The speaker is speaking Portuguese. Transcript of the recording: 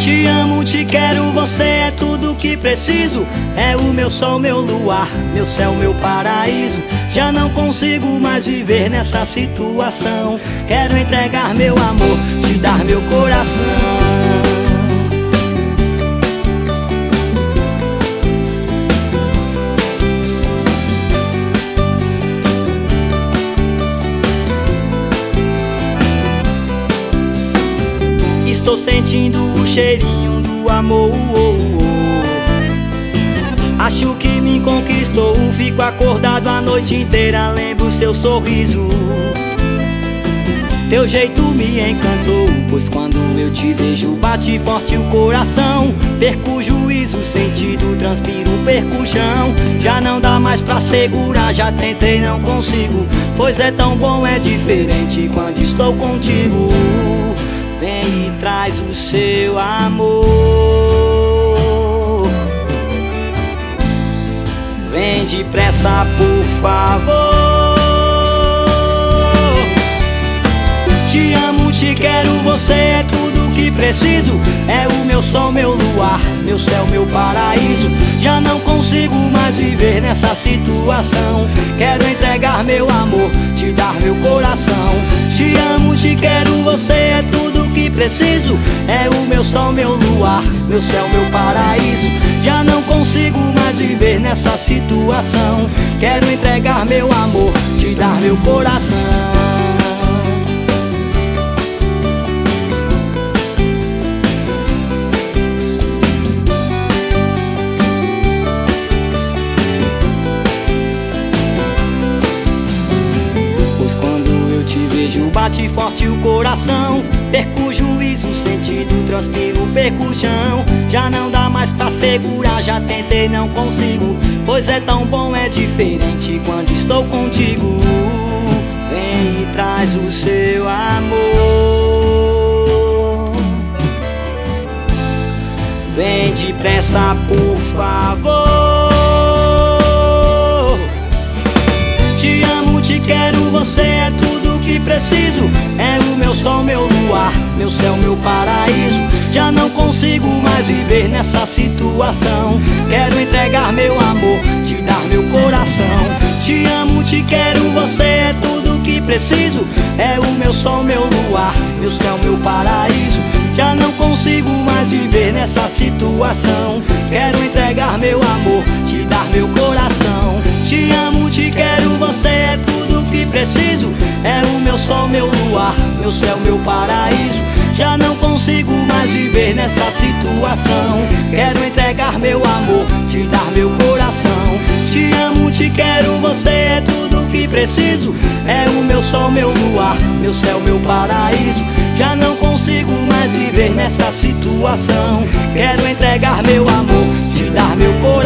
Te amo, te quero, você é tudo que preciso. É o meu sol, meu luar, meu céu, meu paraíso. Já não consigo mais viver nessa situação. Quero entregar meu amor, te dar meu coração. Estou sentindo o cheirinho do amor. Acho que me conquistou. Fico acordado a noite inteira, lembro seu sorriso. Teu jeito me encantou, pois quando eu te vejo bate forte o coração. Perco o juízo, sentido, transpiro, perco o chão. Já não dá mais pra segurar, já tentei, não consigo. Pois é tão bom, é diferente quando estou contigo. Vem e traz o seu amor. Vem depressa, por favor. Te amo, te quero, você é tudo que preciso. É o meu sol, meu luar, meu céu, meu paraíso. Já não consigo mais viver nessa situação. Quero entregar meu amor, te dar meu coração. Te amo, te quero, você é tudo que preciso. É o meu sol, meu luar, meu céu, meu paraíso. Já não consigo mais viver nessa situação. Quero entregar meu amor, te dar meu coração. Bate forte o coração, perco o juízo, sentido, transpiro, perco o chão. Já não dá mais pra segurar, já tentei, não consigo. Pois é tão bom, é diferente quando estou contigo. Vem e traz o seu amor. Vem depressa, por favor. Te amo, te quero, você é tudo que preciso. É o meu sol, meu luar, meu céu, meu paraíso. Já não consigo mais viver nessa situação. Quero entregar meu amor, te dar meu coração. Te amo, te quero, você é tudo que preciso. É o meu sol, meu luar, meu céu, meu paraíso. Já não consigo mais viver nessa situação. Quero entregar meu amor, te dar meu coração. Te amo, te quero, você é tudo que preciso. É o meu sol, meu luar, meu céu, meu paraíso. Já não consigo mais viver nessa situação. Quero entregar meu amor, te dar meu coração. Te amo, te quero, você é tudo que preciso. É o meu sol, meu luar, meu céu, meu paraíso. Já não consigo mais viver nessa situação. Quero entregar meu amor, te dar meu coração.